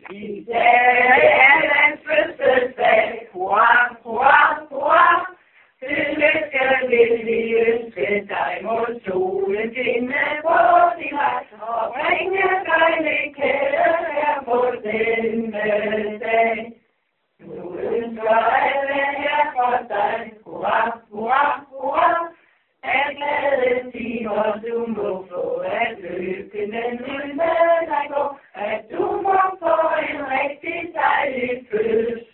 I dag er hans fødselsdag. Hurra, hurra, hurra. Tillykke vi ønske dig, må solen skinne på din vej, og bringe dig lidt kære her på denne dag. Nu ønsker alle her for dig. Hurra, hurra, hurra. Af glæde timer du må få, at lykken den vil med dig gå, at du må få en rigtig dejlig fødselsdag.